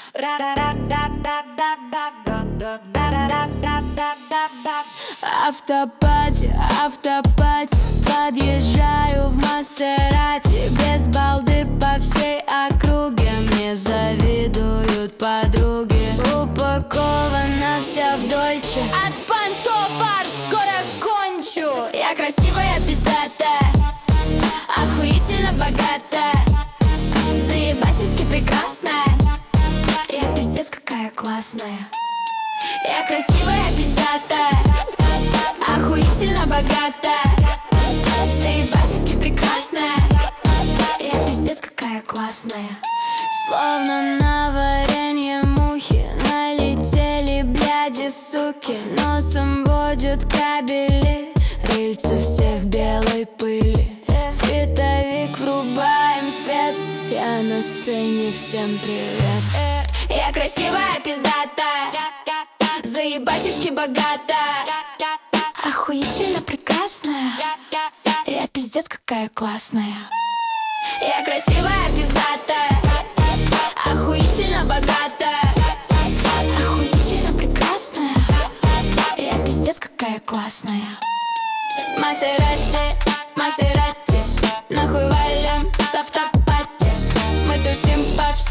Автопати, автопати, подъезжаю в Масерати. Без балды по всей округе, мне завидуют подруги. Упакована вся в дольче, от понтов фарш скоро кончу. Я красивая, пиздатая, охуительно богатая, заебательски прекрасная. Я пиздец какая классная. Я красивая, пиздатая, охуительно богатая, заебательски прекрасная. Я пиздец какая классная. Словно на варенье мухи налетели, бляди, суки. Носом водят кабели, рельсы все в белой пыли. Световик, врубаем свет, я на сцене, всем привет. Я красивая, пиздатая, заебательски богатая, охуительно прекрасная. Я пиздец какая классная. Я красивая, пиздатая, охуительно богатая, охуительно прекрасная. Я пиздец какая классная. Масерати, Масерати, нахуй валим с автопати. Мы тусим по всей